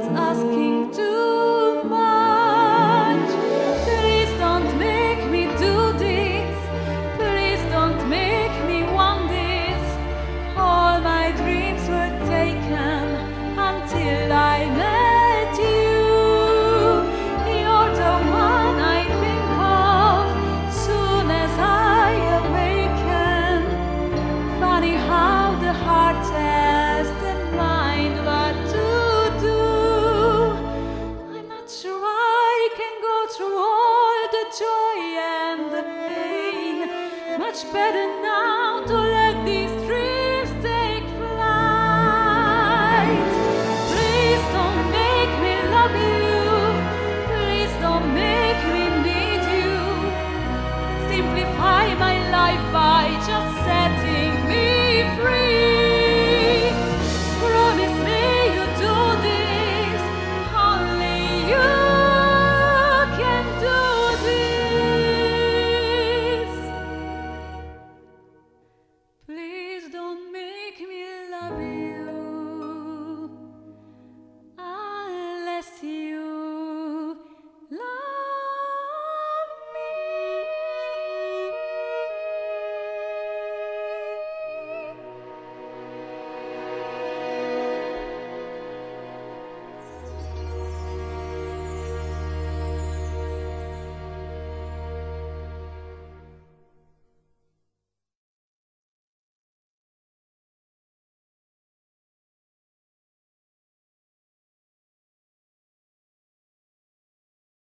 that's asking too much. Please don't make me do this. Please don't make me want this. All my dreams were taken until I met you. You're the one I think of soon as I awaken. Funny how the heart tells the mind what to do. I'm not sure I can go through all the joy and the pain. Much better now to let these dreams take flight. Please don't make me love you. Please don't make me need you. Simplify my life by just setting me free. Promise me you do this. Only you can do this. Please don't make me love you unless you